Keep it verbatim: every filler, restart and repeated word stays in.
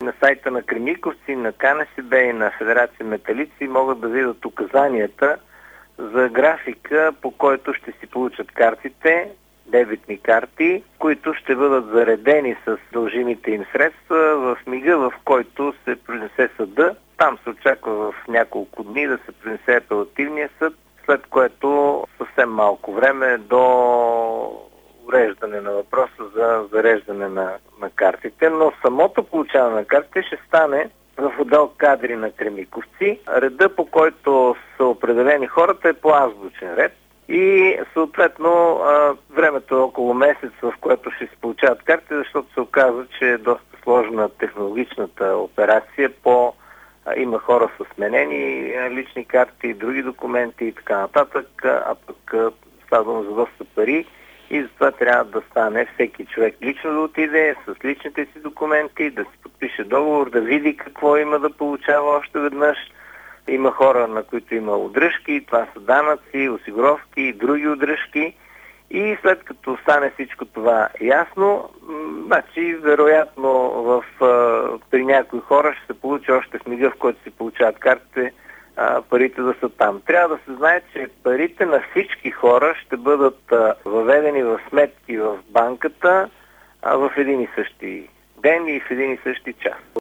на сайта на Кремиковци, на КНСБ и на Федерация Металици могат да видят указанията за графика, по който ще си получат картите, дебитни карти, които ще бъдат заредени с дължимите им средства в мига, в който се произнесе съда. Там се очаква в няколко дни да се произнесе апелативния съд, след което съвсем малко време до уреждане на въпроса за зареждане на, на картите, но самото получаване на картите ще стане в отдел кадри на Кремиковци. Реда, по който са определени хората, е по азбучен ред и съответно времето е около месец, в което ще се получават карти, защото се оказва, че е доста сложна технологичната операция. По има хора с сменени лични карти, други документи и така нататък, а пък става дума за доста пари. И затова трябва да стане всеки човек лично да отиде с личните си документи, да си подпише договор, да види какво има да получава още веднъж. Има хора, на които има удръжки, това са данъци, осигуровки и други удръжки. И след като стане всичко това ясно, значи вероятно в, при някои хора ще се получи още в мига, в който си получават картите, парите да са там. Трябва да се знае, че парите на всички хора ще бъдат въведени в сметки в банката в един и същи ден и в един и същи час.